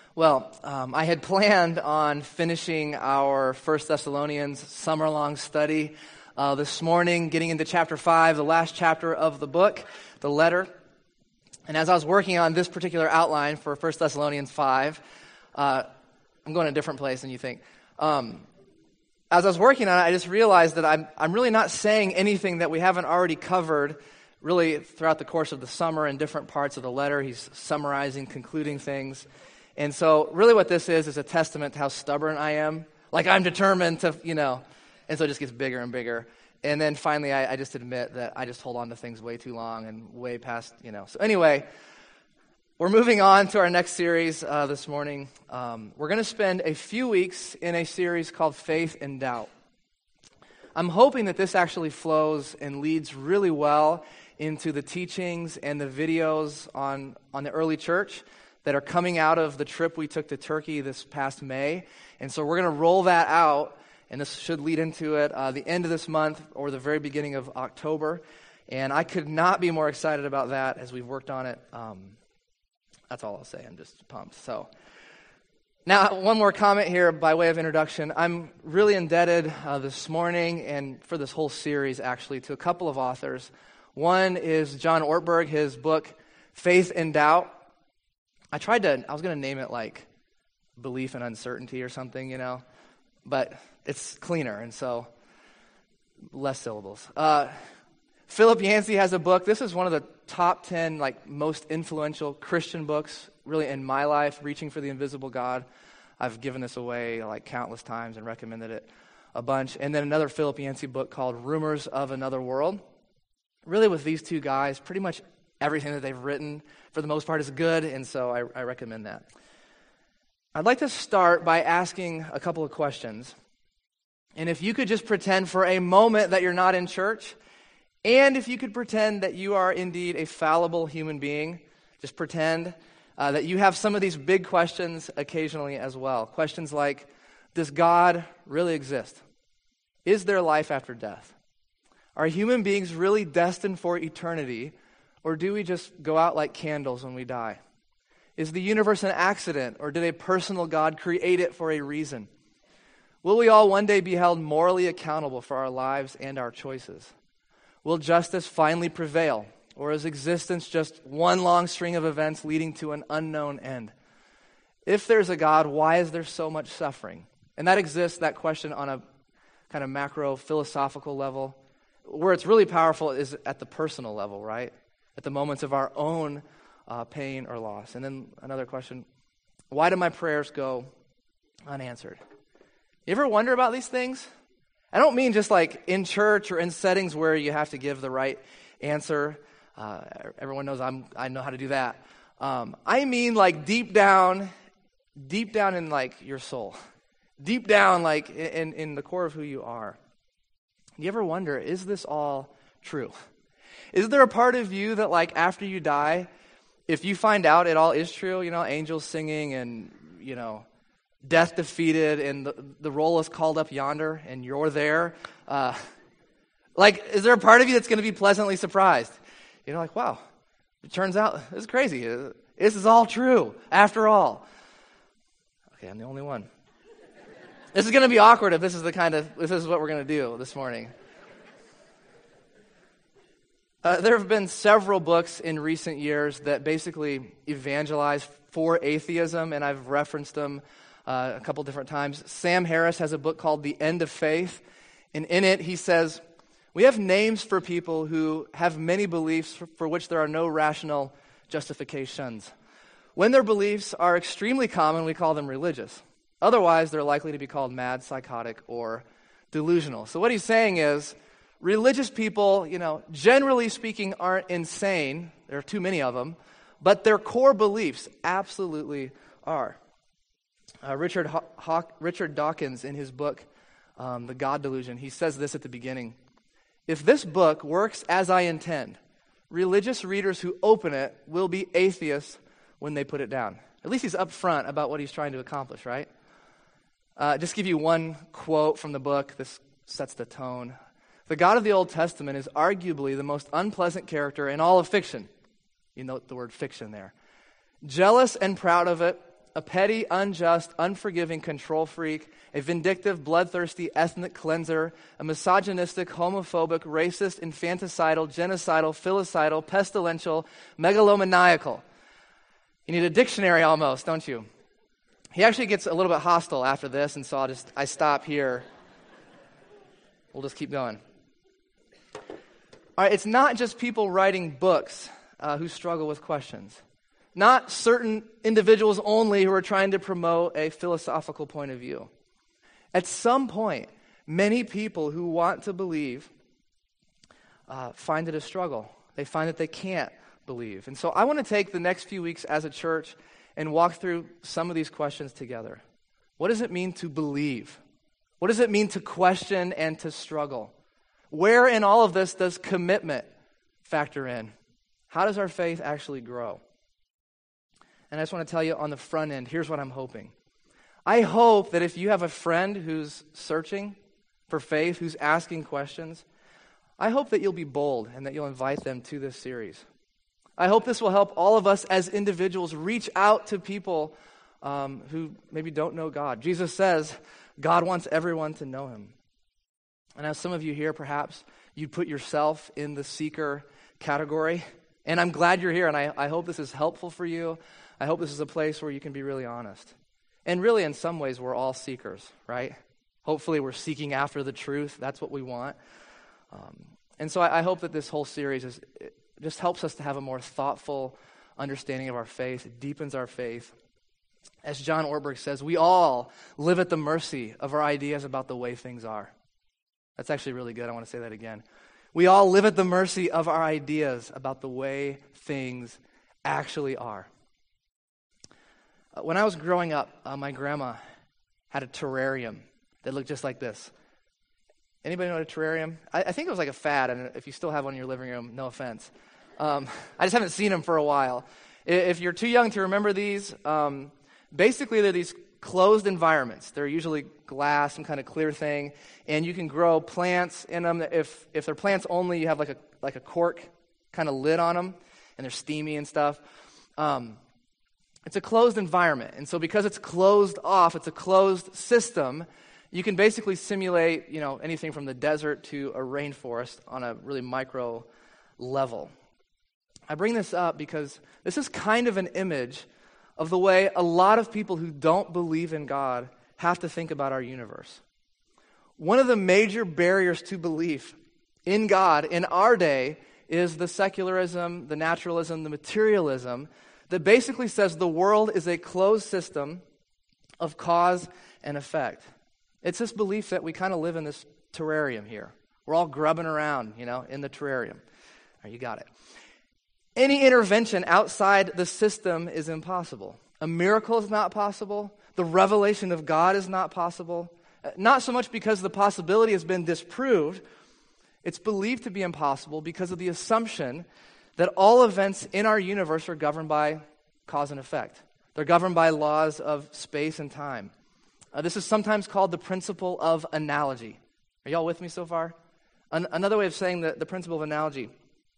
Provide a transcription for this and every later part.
Well, I had planned on finishing our 1 Thessalonians summer-long study this morning, getting into chapter 5, the last chapter of the book, the letter. And as I was working on this particular outline for 1 Thessalonians 5, I'm going to a different place than you think. As I was working on it, I just realized that I'm really not saying anything that we haven't already covered really throughout the course of the summer in different parts of the letter. He's summarizing, concluding things. And so really what this is a testament to how stubborn I am. Like I'm determined to, and so it just gets bigger and bigger. And then finally I just admit that I just hold on to things way too long and way past, So anyway, we're moving on to our next series this morning. We're going to spend a few weeks in a series called Faith and Doubt. I'm hoping that this actually flows and leads really well into the teachings and the videos on the early church that are coming out of the trip we took to Turkey this past May. And so we're going to roll that out, and this should lead into it the end of this month or the very beginning of October. And I could not be more excited about that as we've worked on it. That's all I'll say. I'm just pumped. So now, one more comment here by way of introduction. I'm really indebted this morning and for this whole series, actually, to a couple of authors. One is John Ortberg, his book, Faith and Doubt. I was going to name it like Belief and Uncertainty or something, but it's cleaner, and so less syllables. Philip Yancey has a book. This is one of the top 10 most influential Christian books, really in my life, Reaching for the Invisible God. I've given this away countless times and recommended it a bunch. And then another Philip Yancey book called Rumors of Another World. Really with these two guys, pretty much everything that they've written, for the most part, is good, and so I recommend that. I'd like to start by asking a couple of questions. And if you could just pretend for a moment that you're not in church, and if you could pretend that you are indeed a fallible human being, just pretend that you have some of these big questions occasionally as well. Questions like, does God really exist? Is there life after death? Are human beings really destined for eternity, or do we just go out like candles when we die? Is the universe an accident, or did a personal God create it for a reason? Will we all one day be held morally accountable for our lives and our choices? Will justice finally prevail, or is existence just one long string of events leading to an unknown end? If there's a God, why is there so much suffering? And that question on a kind of macro philosophical level. Where it's really powerful is at the personal level, right? At the moments of our own pain or loss. And then another question, why do my prayers go unanswered? You ever wonder about these things? I don't mean just in church or in settings where you have to give the right answer. Everyone knows I know how to do that. I mean deep down in your soul. Deep down in the core of who you are. You ever wonder, is this all true? Is there a part of you that after you die, if you find out it all is true, angels singing and, death defeated and the roll is called up yonder and you're there, is there a part of you that's going to be pleasantly surprised? Wow, it turns out this is crazy. This is all true after all. Okay, I'm the only one. This is going to be awkward if this is what we're going to do this morning. There have been several books in recent years that basically evangelize for atheism, and I've referenced them a couple different times. Sam Harris has a book called The End of Faith, and in it he says, we have names for people who have many beliefs for which there are no rational justifications. When their beliefs are extremely common, we call them religious. Otherwise, they're likely to be called mad, psychotic, or delusional. So what he's saying is, religious people, generally speaking, aren't insane. There are too many of them. But their core beliefs absolutely are. Richard Dawkins, in his book, The God Delusion, he says this at the beginning. If this book works as I intend, religious readers who open it will be atheists when they put it down. At least he's upfront about what he's trying to accomplish, right? Just give you one quote from the book. This sets the tone. The God of the Old Testament is arguably the most unpleasant character in all of fiction. You note the word fiction there. Jealous and proud of it, a petty, unjust, unforgiving control freak, a vindictive, bloodthirsty ethnic cleanser, a misogynistic, homophobic, racist, infanticidal, genocidal, filicidal, pestilential, megalomaniacal. You need a dictionary almost, don't you? He actually gets a little bit hostile after this, and so I stop here. We'll just keep going. All right, it's not just people writing books who struggle with questions. Not certain individuals only who are trying to promote a philosophical point of view. At some point, many people who want to believe find it a struggle. They find that they can't believe. And so I want to take the next few weeks as a church and walk through some of these questions together. What does it mean to believe? What does it mean to question and to struggle? Where in all of this does commitment factor in? How does our faith actually grow? And I just want to tell you on the front end, here's what I'm hoping. I hope that if you have a friend who's searching for faith, who's asking questions, I hope that you'll be bold and that you'll invite them to this series. I hope this will help all of us as individuals reach out to people who maybe don't know God. Jesus says God wants everyone to know him. And as some of you here, perhaps you'd put yourself in the seeker category. And I'm glad you're here, and I hope this is helpful for you. I hope this is a place where you can be really honest. And really, in some ways, we're all seekers, right? Hopefully, we're seeking after the truth. That's what we want. And so I hope that this whole series just helps us to have a more thoughtful understanding of our faith. It deepens our faith. As John Ortberg says, we all live at the mercy of our ideas about the way things are. That's actually really good. I want to say that again. We all live at the mercy of our ideas about the way things actually are. When I was growing up, my grandma had a terrarium that looked just like this. Anybody know what a terrarium? I think it was like a fad, and if you still have one in your living room, no offense. I just haven't seen them for a while. If you're too young to remember these, basically they're these closed environments. They're usually glass, some kind of clear thing, and you can grow plants in them. If they're plants only, you have like a cork kind of lid on them, and they're steamy and stuff. It's a closed environment, and so because it's closed off, it's a closed system, you can basically simulate, anything from the desert to a rainforest on a really micro level. I bring this up because this is kind of an image of the way a lot of people who don't believe in God have to think about our universe. One of the major barriers to belief in God in our day is the secularism, the naturalism, the materialism that basically says the world is a closed system of cause and effect. It's this belief that we kind of live in this terrarium here. We're all grubbing around, in the terrarium. All right, you got it. Any intervention outside the system is impossible. A miracle is not possible. The revelation of God is not possible. Not so much because the possibility has been disproved. It's believed to be impossible because of the assumption that all events in our universe are governed by cause and effect. They're governed by laws of space and time. This is sometimes called the principle of analogy. Are y'all with me so far? Another way of saying the principle of analogy.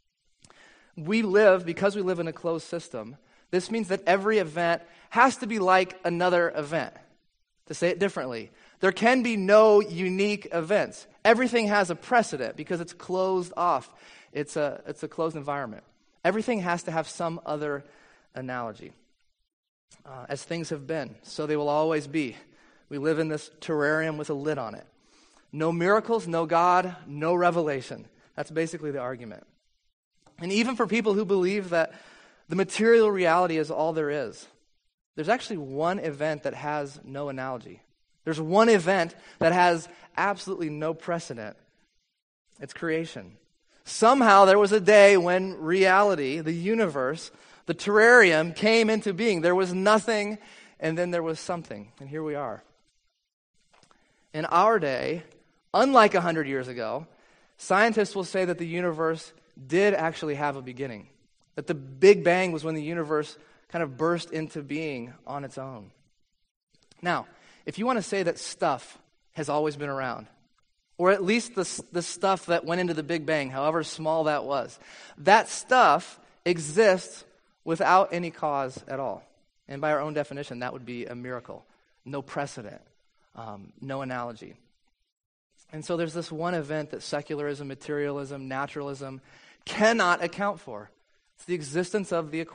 Because we live in a closed system, this means that every event has to be like another event. To say it differently, there can be no unique events. Everything has a precedent because it's closed off. It's a closed environment. Everything has to have some other analogy. As things have been, so they will always be. We live in this terrarium with a lid on it. No miracles, no God, no revelation. That's basically the argument. And even for people who believe that the material reality is all there is, there's actually one event that has no analogy. There's one event that has absolutely no precedent. It's creation. Somehow there was a day when reality, the universe, the terrarium came into being. There was nothing, and then there was something. And here we are. In our day, unlike 100 years ago, scientists will say that the universe did actually have a beginning. That the Big Bang was when the universe kind of burst into being on its own. Now, if you want to say that stuff has always been around, or at least the stuff that went into the Big Bang, however small that was, that stuff exists without any cause at all. And by our own definition, that would be a miracle. No precedent, no analogy. And so there's this one event that secularism, materialism, naturalism cannot account for. It's the existence of the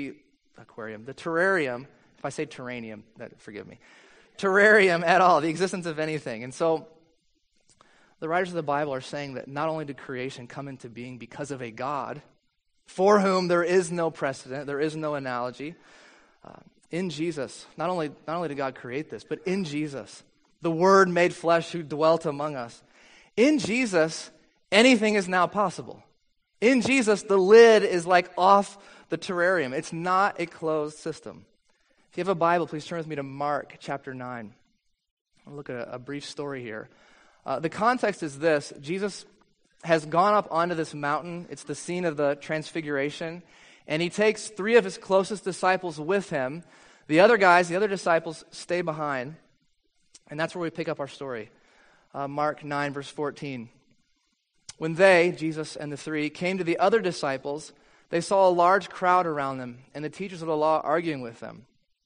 terrarium. If I say terranium, forgive me. Terrarium at all, the existence of anything. And so the writers of the Bible are saying that not only did creation come into being because of a God for whom there is no precedent, there is no analogy, in Jesus, not only did God create this, but in Jesus, the Word made flesh who dwelt among us. In Jesus, anything is now possible. In Jesus, the lid is like off the terrarium. It's not a closed system. If you have a Bible, please turn with me to Mark chapter 9. I'll look at a brief story here. The context is this. Jesus has gone up onto this mountain. It's the scene of the transfiguration. And he takes 3 of his closest disciples with him. The other disciples, stay behind. And that's where we pick up our story. Mark 9, verse 14. When they, Jesus and the 3, came to the other disciples, they saw a large crowd around them and the teachers of the law arguing with them.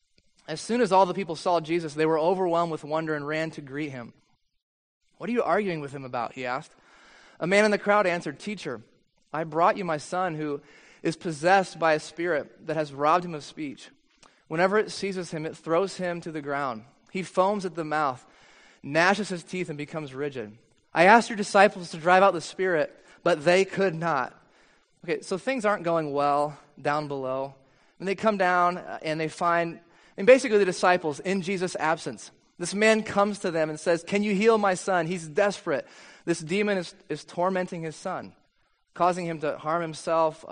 As soon as all the people saw Jesus, they were overwhelmed with wonder and ran to greet him. "What are you arguing with him about?" he asked. A man in the crowd answered, "Teacher, I brought you my son who is possessed by a spirit that has robbed him of speech. Whenever it seizes him, it throws him to the ground. He foams at the mouth, gnashes his teeth, and becomes rigid. I asked your disciples to drive out the spirit, but they could not." Okay, so things aren't going well down below. And they come down and they find, and basically the disciples, in Jesus' absence, this man comes to them and says, "Can you heal my son? He's desperate. This demon is tormenting his son, causing him to harm himself,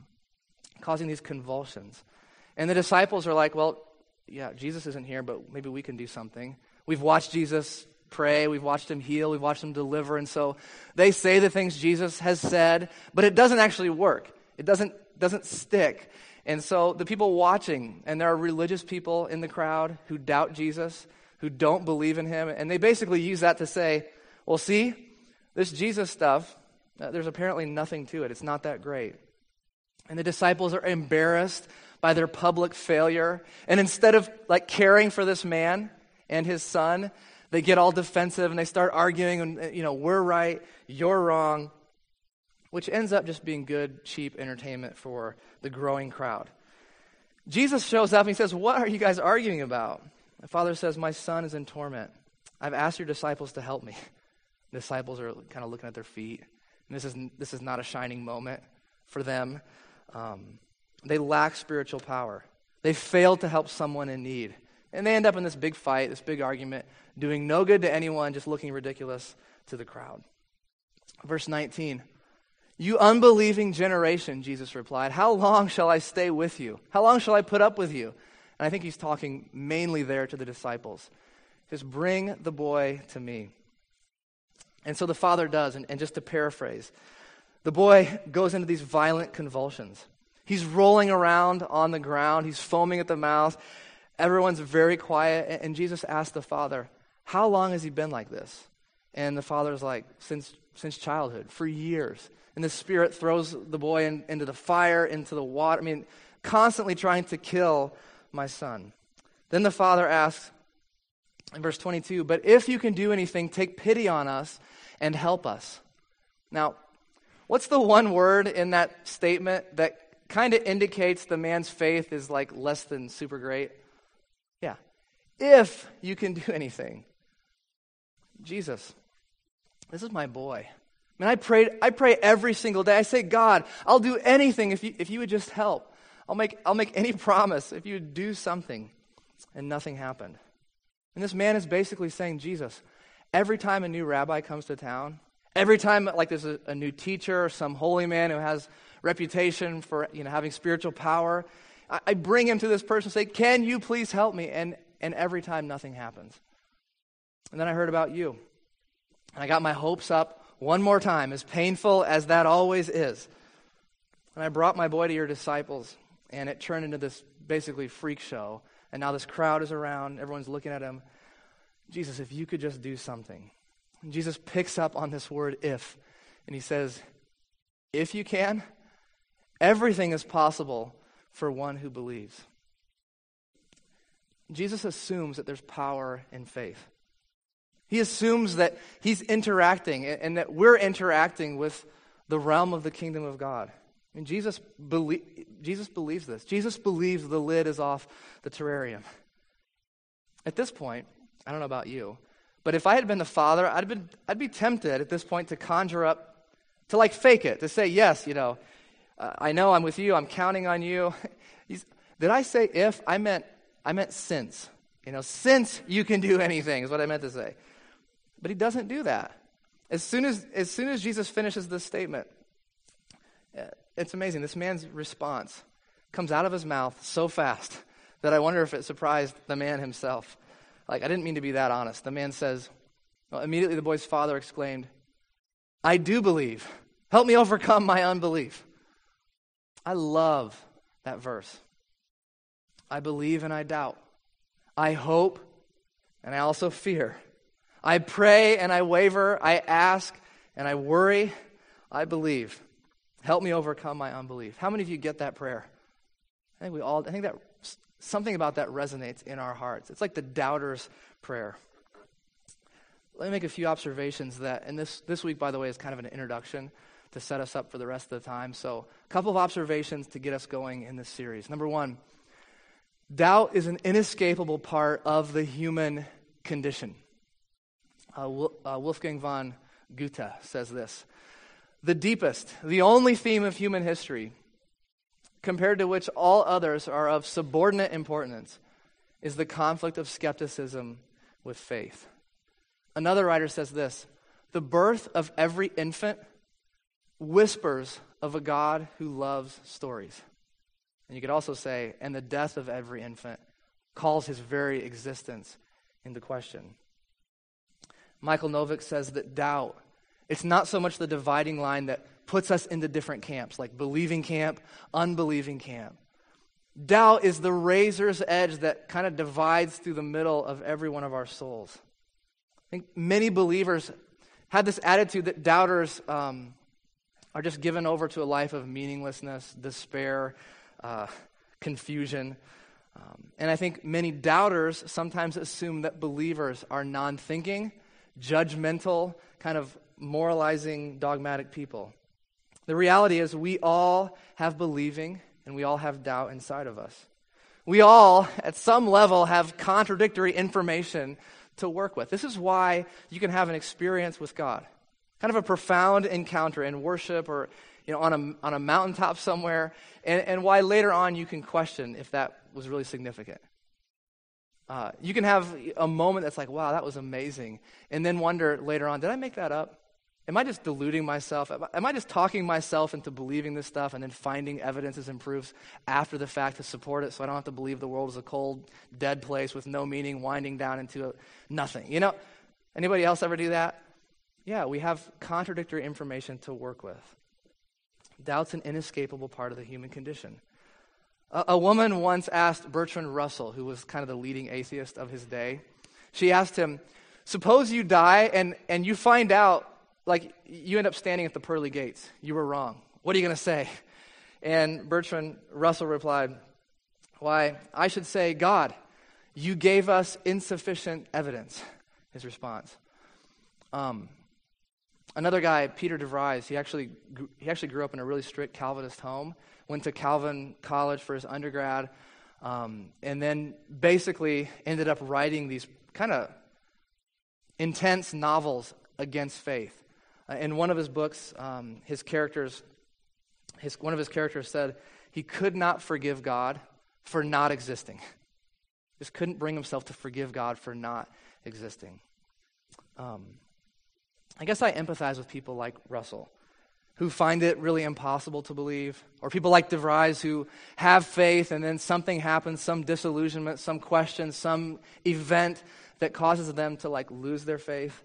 causing these convulsions." And the disciples are like, "Well, yeah, Jesus isn't here, but maybe we can do something. We've watched Jesus pray, we've watched him heal, we've watched him deliver." And so they say the things Jesus has said, but it doesn't actually work. It doesn't stick. And so the people watching, and there are religious people in the crowd who doubt Jesus, who don't believe in him, and they basically use that to say, "Well, see, this Jesus stuff, there's apparently nothing to it. It's not that great." And the disciples are embarrassed by their public failure. And instead of caring for this man and his son, they get all defensive and they start arguing and, we're right, you're wrong, which ends up just being good, cheap entertainment for the growing crowd. Jesus shows up and he says, "What are you guys arguing about?" The father says, "My son is in torment. I've asked your disciples to help me." The disciples are kind of looking at their feet. And this is not a shining moment for them. They lack spiritual power. They fail to help someone in need. And they end up in this big fight, this big argument, doing no good to anyone, just looking ridiculous to the crowd. Verse 19, "You unbelieving generation," Jesus replied, "how long shall I stay with you? How long shall I put up with you?" And I think he's talking mainly there to the disciples. Just bring the boy to me. And so the father does, and just to paraphrase, the boy goes into these violent convulsions. He's rolling around on the ground. He's foaming at the mouth. Everyone's very quiet. And Jesus asked the father, "How long has he been like this?" And the father's like, since childhood, for years. And the spirit throws the boy into the fire, into the water. Constantly trying to kill my son. Then the father asks, in verse 22, "But if you can do anything, take pity on us and help us." Now, what's the one word in that statement that kind of indicates the man's faith is less than super great? Yeah. If you can do anything. Jesus, this is my boy. I pray every single day. I say, "God, I'll do anything if you would just help. I'll make any promise if you would do something." And nothing happened. And this man is basically saying, "Jesus, every time a new rabbi comes to town, every time there's a new teacher or some holy man who has reputation for having spiritual power, I bring him to this person and say, 'Can you please help me?' And every time nothing happens. And then I heard about you. And I got my hopes up one more time, as painful as that always is. And I brought my boy to your disciples, and it turned into this basically freak show. And now this crowd is around, everyone's looking at him. Jesus, if you could just do something." And Jesus picks up on this word, "if," and he says, "If you can, everything is possible for one who believes." Jesus assumes that there's power in faith. He assumes that he's interacting and that we're interacting with the realm of the kingdom of God. I mean, Jesus believes this. Jesus believes the lid is off the terrarium. At this point, I don't know about you, but if I had been the father, I'd be tempted at this point to conjure up, to like fake it, to say, yes, I know I'm with you, I'm counting on you. Did I say if? I meant since. Since you can do anything is what I meant to say. But he doesn't do that. As soon as Jesus finishes this statement, it's amazing. This man's response comes out of his mouth so fast that I wonder if it surprised the man himself. Like, I didn't mean to be that honest. The man says, immediately the boy's father exclaimed, I do believe. Help me overcome my unbelief. I love that verse. I believe and I doubt. I hope and I also fear. I pray and I waver. I ask and I worry. I believe. Help me overcome my unbelief. How many of you get that prayer? I think that something about that resonates in our hearts. It's like the doubter's prayer. Let me make a few observations and this week, by the way, is kind of an introduction to set us up for the rest of the time. So a couple of observations to get us going in this series. Number one, doubt is an inescapable part of the human condition. Wolfgang von Goethe says this: the deepest, the only theme of human history, compared to which all others are of subordinate importance, is the conflict of skepticism with faith. Another writer says this: the birth of every infant whispers of a God who loves stories. And you could also say, and the death of every infant calls his very existence into question. Michael Novick says that doubt, it's not so much the dividing line that puts us into different camps, like believing camp, unbelieving camp. Doubt is the razor's edge that kind of divides through the middle of every one of our souls. I think many believers had this attitude that doubters are just given over to a life of meaninglessness, despair, confusion. And I think many doubters sometimes assume that believers are non-thinking, judgmental, kind of moralizing, dogmatic people. The reality is we all have believing and we all have doubt inside of us. We all, at some level, have contradictory information to work with. This is why you can have an experience with God, kind of a profound encounter in worship or on a mountaintop somewhere, and why later on you can question if that was really significant. You can have a moment that's like, wow, that was amazing, and then wonder later on, did I make that up? Am I just deluding myself? Am I just talking myself into believing this stuff and then finding evidences and proofs after the fact to support it so I don't have to believe the world is a cold, dead place with no meaning winding down into nothing? Anybody else ever do that? Yeah, we have contradictory information to work with. Doubt's an inescapable part of the human condition. A woman once asked Bertrand Russell, who was kind of the leading atheist of his day, she asked him, suppose you die and you find out, like, you end up standing at the pearly gates. You were wrong. What are you going to say? And Bertrand Russell replied, why, I should say, God, you gave us insufficient evidence, his response. Another guy, Peter DeVries, he actually grew up in a really strict Calvinist home, went to Calvin College for his undergrad, and then basically ended up writing these kind of intense novels against faith. In one of his books, one of his characters said he could not forgive God for not existing. Just couldn't bring himself to forgive God for not existing. I guess I empathize with people like Russell, who find it really impossible to believe, or people like DeVries who have faith and then something happens, some disillusionment, some question, some event that causes them to lose their faith.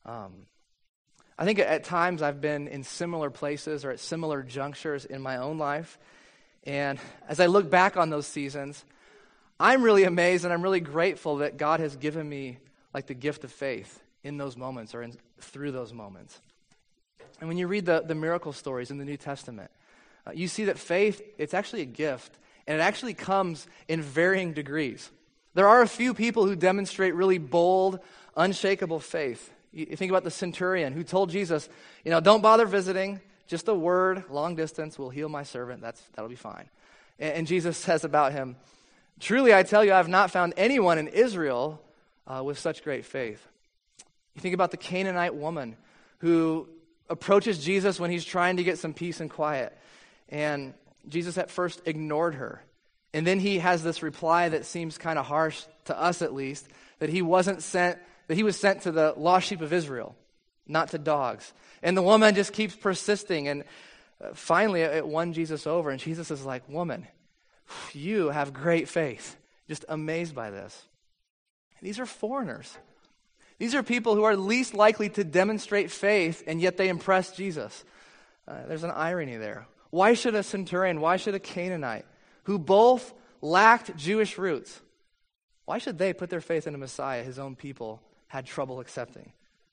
I think at times I've been in similar places or at similar junctures in my own life, and as I look back on those seasons, I'm really amazed and I'm really grateful that God has given me the gift of faith in those moments or through those moments. And when you read the miracle stories in the New Testament, you see that faith, it's actually a gift, and it actually comes in varying degrees. There are a few people who demonstrate really bold, unshakable faith. You think about the centurion who told Jesus, don't bother visiting, just a word, long distance, will heal my servant, that'll be fine. And Jesus says about him, truly I tell you, I have not found anyone in Israel with such great faith. You think about the Canaanite woman who approaches Jesus when he's trying to get some peace and quiet. And Jesus at first ignored her. And then he has this reply that seems kind of harsh, to us at least, that he was sent to the lost sheep of Israel, not to dogs. And the woman just keeps persisting. And finally, it won Jesus over. And Jesus is like, woman, you have great faith. Just amazed by this. These are foreigners. These are people who are least likely to demonstrate faith, and yet they impress Jesus. There's an irony there. Why should a centurion, why should a Canaanite, who both lacked Jewish roots, why should they put their faith in a Messiah his own people had trouble accepting?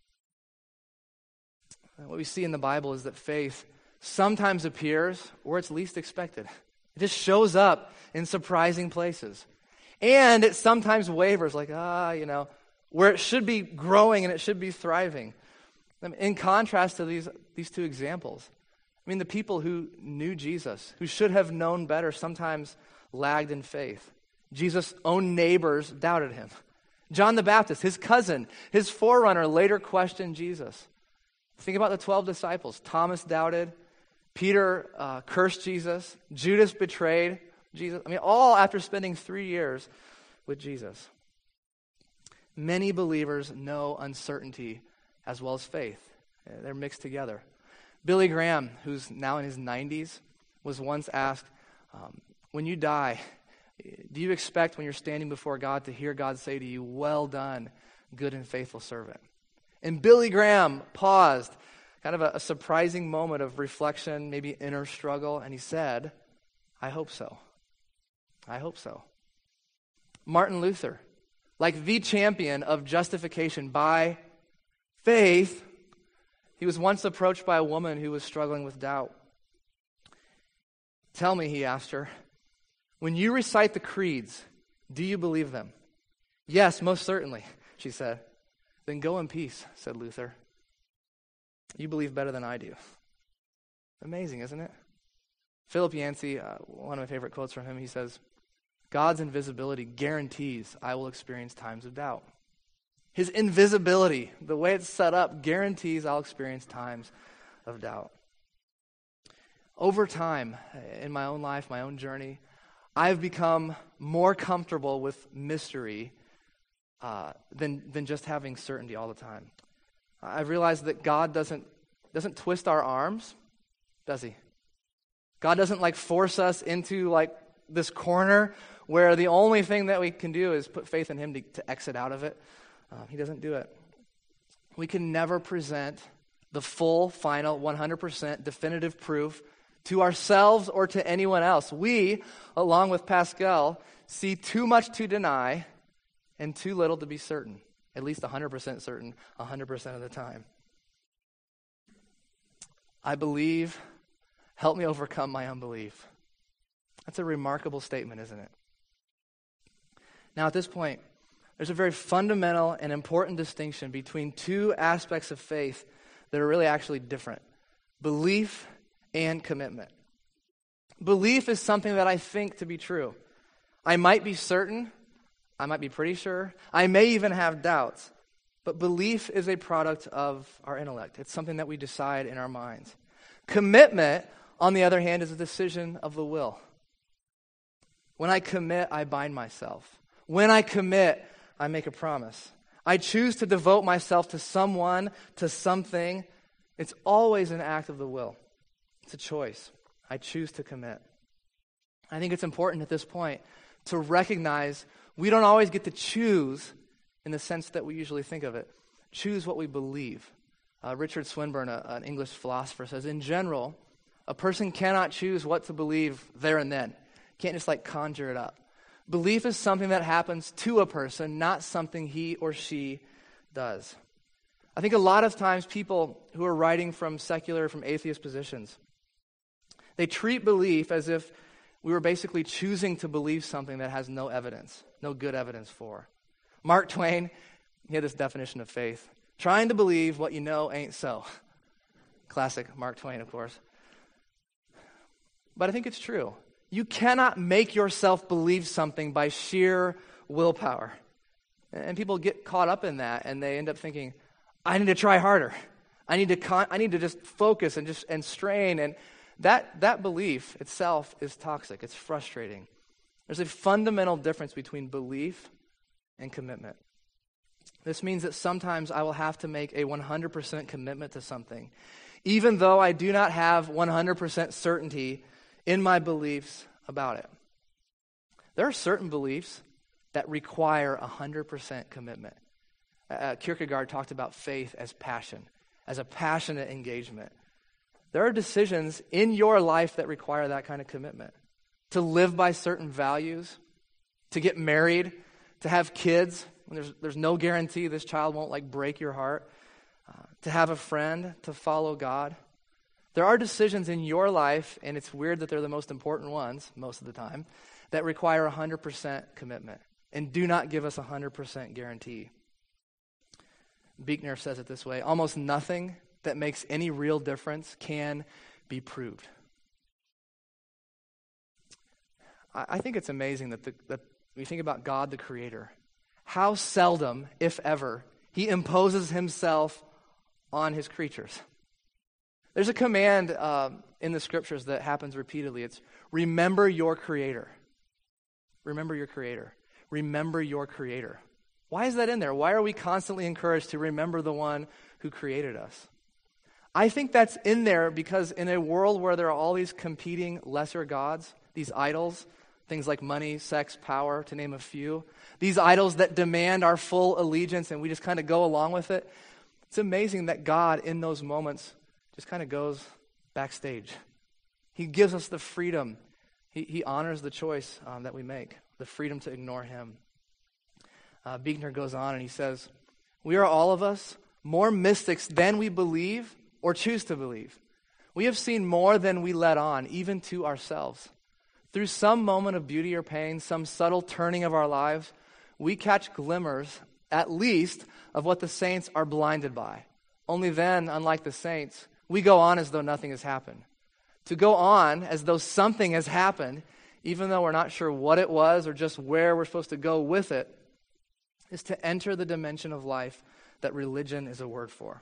And what we see in the Bible is that faith sometimes appears where it's least expected. It just shows up in surprising places. And it sometimes wavers, like, where it should be growing and it should be thriving. In contrast to these two examples, the people who knew Jesus, who should have known better, sometimes lagged in faith. Jesus' own neighbors doubted him. John the Baptist, his cousin, his forerunner, later questioned Jesus. Think about the 12 disciples. Thomas doubted. Peter cursed Jesus. Judas betrayed Jesus. All after spending 3 years with Jesus. Many believers know uncertainty as well as faith. They're mixed together. Billy Graham, who's now in his 90s, was once asked, when you die, do you expect when you're standing before God to hear God say to you, well done, good and faithful servant? And Billy Graham paused, kind of a surprising moment of reflection, maybe inner struggle, and he said, I hope so. I hope so. Martin Luther, like the champion of justification by faith, he was once approached by a woman who was struggling with doubt. Tell me, he asked her, when you recite the creeds, do you believe them? Yes, most certainly, she said. Then go in peace, said Luther. You believe better than I do. Amazing, isn't it? Philip Yancey, one of my favorite quotes from him, he says, God's invisibility guarantees I will experience times of doubt. His invisibility, the way it's set up, guarantees I'll experience times of doubt. Over time, in my own life, my own journey, I've become more comfortable with mystery than just having certainty all the time. I've realized that God doesn't twist our arms, does he? God doesn't force us into this corner where the only thing that we can do is put faith in him to exit out of it. He doesn't do it. We can never present the full, final, 100% definitive proof to ourselves or to anyone else. We, along with Pascal, see too much to deny and too little to be certain. At least 100% certain, 100% of the time. I believe, help me overcome my unbelief. That's a remarkable statement, isn't it? Now, at this point, there's a very fundamental and important distinction between two aspects of faith that are really actually different. Belief and commitment. Belief is something that I think to be true. I might be certain, I might be pretty sure, I may even have doubts, but belief is a product of our intellect. It's something that we decide in our minds. Commitment, on the other hand, is a decision of the will. When I commit, I bind myself. When I commit, I make a promise. I choose to devote myself to someone, to something. It's always an act of the will. It's a choice. I choose to commit. I think it's important at this point to recognize we don't always get to choose in the sense that we usually think of it. Choose what we believe. Richard Swinburne, an English philosopher, says, in general, a person cannot choose what to believe there and then. Can't just conjure it up. Belief is something that happens to a person, not something he or she does. I think a lot of times people who are writing from secular, from atheist positions, they treat belief as if We were basically choosing to believe something that has no evidence, no good evidence for. Mark Twain, he had this definition of faith: trying to believe what you know ain't so. Classic Mark Twain, of course. But I think it's true. You cannot make yourself believe something by sheer willpower. And people get caught up in that, and they end up thinking, I need to try harder. I need to just focus and strain. And that belief itself is toxic. It's frustrating. There's a fundamental difference between belief and commitment. This means that sometimes I will have to make a 100% commitment to something, even though I do not have 100% certainty in my beliefs about it. There are certain beliefs that require 100% commitment. Kierkegaard talked about faith as passion, as a passionate engagement. There are decisions in your life that require that kind of commitment. To live by certain values, to get married, to have kids, when there's no guarantee this child won't break your heart, to have a friend, to follow God. There are decisions in your life, and it's weird that they're the most important ones most of the time, that require 100% commitment and do not give us 100% guarantee. Buechner says it this way: almost nothing that makes any real difference can be proved. I think it's amazing that when you think about God the Creator, how seldom, if ever, He imposes Himself on His creatures. There's a command in the Scriptures that happens repeatedly. It's remember your Creator. Remember your Creator. Remember your Creator. Why is that in there? Why are we constantly encouraged to remember the one who created us? I think that's in there because in a world where there are all these competing lesser gods, these idols, things like money, sex, power, to name a few, these idols that demand our full allegiance and we just kind of go along with it, it's amazing that God in those moments just kind of goes backstage. He gives us the freedom. He honors the choice that we make, the freedom to ignore Him. Buechner goes on and he says, we are all of us more mystics than we believe or choose to believe. We have seen more than we let on, even to ourselves. Through some moment of beauty or pain, some subtle turning of our lives, we catch glimmers, at least, of what the saints are blinded by. Only then, unlike the saints, we go on as though nothing has happened. To go on as though something has happened, even though we're not sure what it was or just where we're supposed to go with it, is to enter the dimension of life that religion is a word for.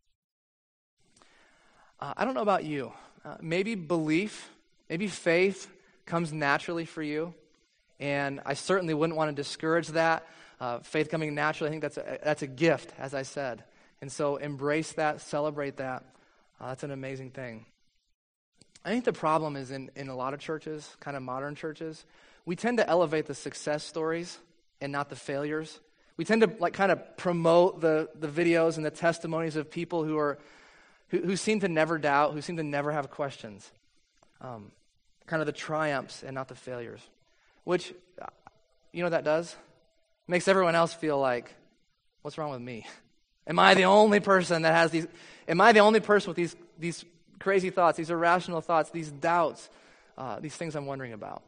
I don't know about you. Maybe belief, maybe faith comes naturally for you, and I certainly wouldn't want to discourage that. Faith coming naturally, I think that's a gift, as I said. And so embrace that, celebrate that. That's an amazing thing. I think the problem is in a lot of churches, kind of modern churches, we tend to elevate the success stories and not the failures. We tend to kind of promote the videos and the testimonies of people who seem to never doubt, who seem to never have questions. Kind of the triumphs and not the failures. Which, you know what that does? Makes everyone else feel like, what's wrong with me? Am I the only person that has these? Am I the only person with these crazy thoughts, these irrational thoughts, these doubts, these things I'm wondering about?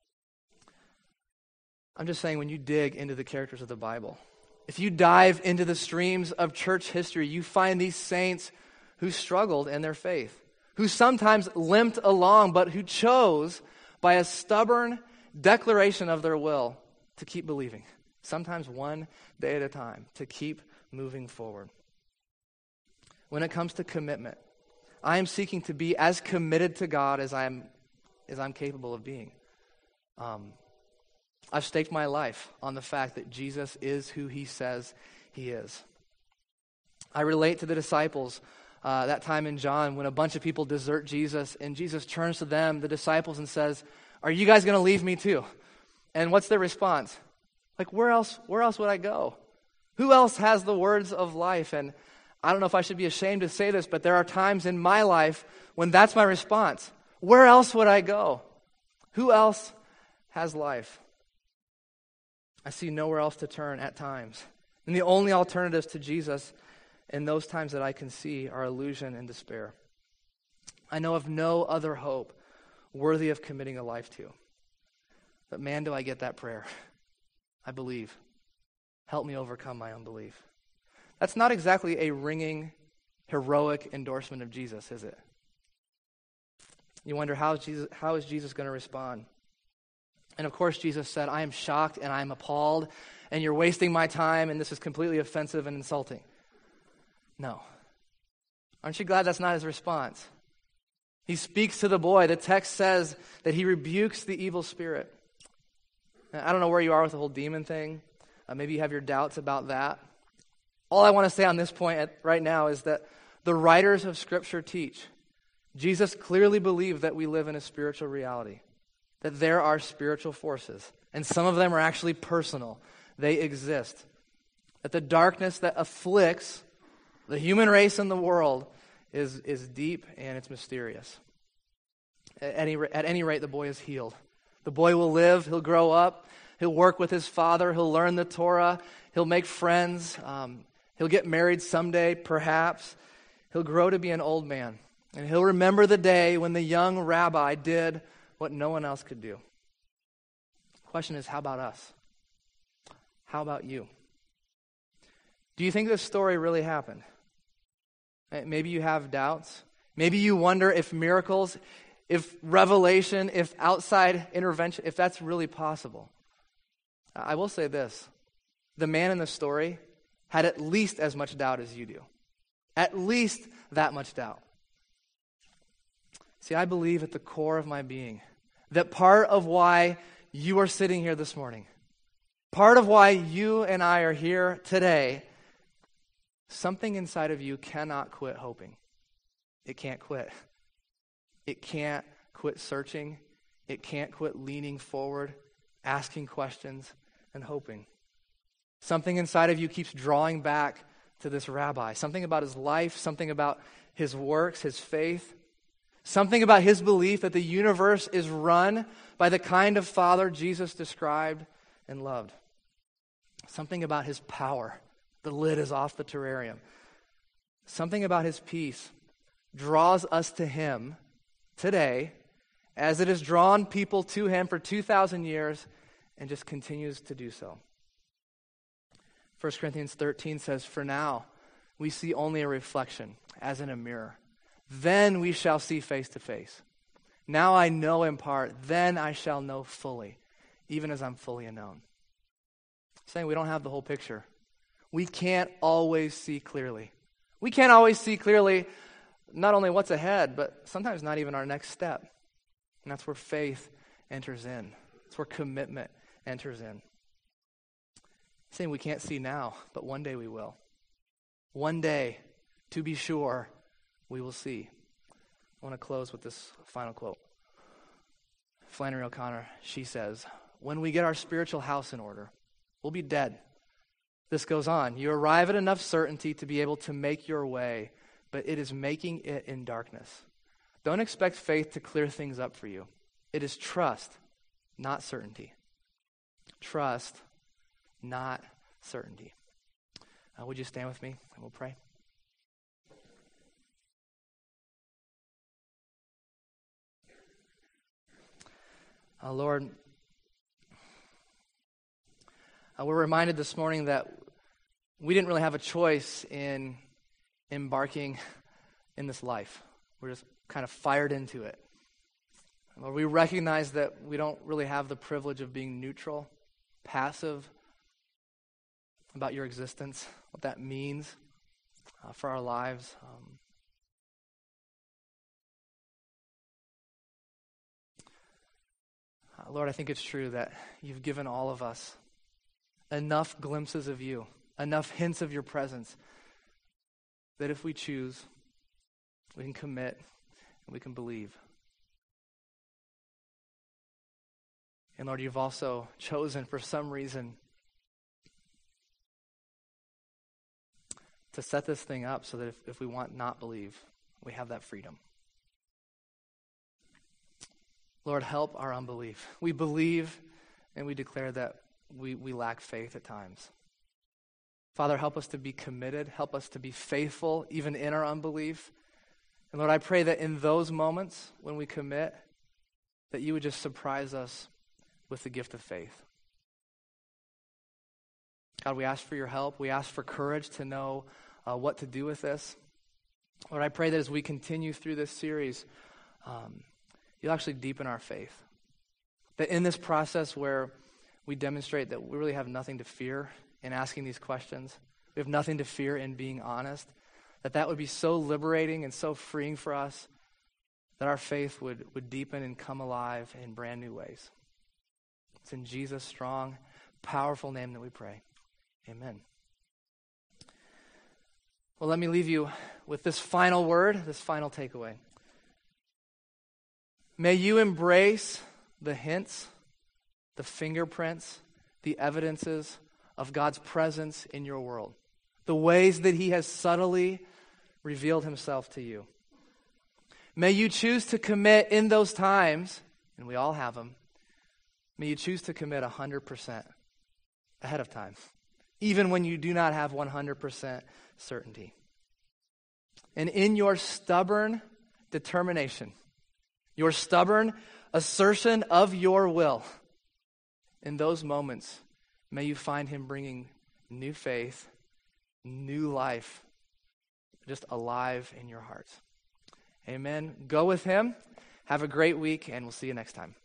I'm just saying, when you dig into the characters of the Bible, if you dive into the streams of church history, you find these saints who struggled in their faith, who sometimes limped along, but who chose by a stubborn declaration of their will to keep believing, sometimes one day at a time, to keep moving forward. When it comes to commitment, I am seeking to be as committed to God as I'm capable of being. I've staked my life on the fact that Jesus is who He says He is. I relate to the disciples that time in John when a bunch of people desert Jesus, and Jesus turns to them, the disciples, and says, "Are you guys going to leave me too?" And what's their response? Like, where else would I go? Who else has the words of life? And I don't know if I should be ashamed to say this, but there are times in my life when that's my response. Where else would I go? Who else has life? I see nowhere else to turn at times. And the only alternatives to Jesus in those times that I can see are illusion and despair. I know of no other hope worthy of committing a life to. But man, do I get that prayer. I believe. Help me overcome my unbelief. That's not exactly a ringing, heroic endorsement of Jesus, is it? You wonder, how is Jesus going to respond? And of course, Jesus said, I am shocked and I am appalled, and you're wasting my time, and this is completely offensive and insulting. No. Aren't you glad that's not his response? He speaks to the boy. The text says that he rebukes the evil spirit. Now, I don't know where you are with the whole demon thing. Maybe you have your doubts about that. All I want to say on this point right now is that the writers of Scripture teach Jesus clearly believed that we live in a spiritual reality, that there are spiritual forces, and some of them are actually personal. They exist. That the darkness that afflicts the human race and the world is deep and it's mysterious. At any rate, the boy is healed. The boy will live, he'll grow up, he'll work with his father, he'll learn the Torah, he'll make friends, he'll get married someday, perhaps. He'll grow to be an old man, and he'll remember the day when the young rabbi did what no one else could do. The question is, how about us? How about you? Do you think this story really happened? Maybe you have doubts. Maybe you wonder if miracles, if revelation, if outside intervention, if that's really possible. I will say this. The man in the story had at least as much doubt as you do. At least that much doubt. See, I believe at the core of my being that part of why you are sitting here this morning, part of why you and I are here today, something inside of you cannot quit hoping. It can't quit. It can't quit searching. It can't quit leaning forward, asking questions, and hoping. Something inside of you keeps drawing back to this rabbi. Something about his life, something about his works, his faith, something about his belief that the universe is run by the kind of Father Jesus described and loved. Something about his power. The lid is off the terrarium. Something about his peace draws us to him today as it has drawn people to him for 2,000 years and just continues to do so. 1 Corinthians 13 says, "For now we see only a reflection, as in a mirror. Then we shall see face to face. Now I know in part, then I shall know fully, even as I'm fully known." Saying we don't have the whole picture. We can't always see clearly. We can't always see clearly not only what's ahead, but sometimes not even our next step. And that's where faith enters in. That's where commitment enters in. Saying we can't see now, but one day we will. One day, to be sure, we will see. I want to close with this final quote. Flannery O'Connor, she says, "When we get our spiritual house in order, we'll be dead. This goes on. You arrive at enough certainty to be able to make your way, but it is making it in darkness. Don't expect faith to clear things up for you. It is trust, not certainty. Trust, not certainty." Would you stand with me and we'll pray? Lord, we're reminded this morning that we didn't really have a choice in embarking in this life. We're just kind of fired into it. Lord, we recognize that we don't really have the privilege of being neutral, passive about your existence, what that means for our lives. Lord, I think it's true that you've given all of us enough glimpses of you, enough hints of your presence, that if we choose, we can commit and we can believe. And Lord, you've also chosen for some reason to set this thing up so that if we want not believe, we have that freedom. Lord, help our unbelief. We believe and we declare that we lack faith at times. Father, help us to be committed. Help us to be faithful even in our unbelief. And Lord, I pray that in those moments when we commit, that you would just surprise us with the gift of faith. God, we ask for your help. We ask for courage to know what to do with this. Lord, I pray that as we continue through this series, you'll actually deepen our faith. That in this process where we demonstrate that we really have nothing to fear in asking these questions, we have nothing to fear in being honest, that would be so liberating and so freeing for us that our faith would deepen and come alive in brand new ways. It's in Jesus' strong, powerful name that we pray. Amen. Well, let me leave you with this final word, this final takeaway. May you embrace the hints, the fingerprints, the evidences of God's presence in your world, the ways that he has subtly revealed himself to you. May you choose to commit in those times, and we all have them, may you choose to commit 100% ahead of time, even when you do not have 100% certainty. And in your stubborn determination, your stubborn assertion of your will, in those moments, may you find him bringing new faith, new life, just alive in your heart. Amen. Go with him. Have a great week, and we'll see you next time.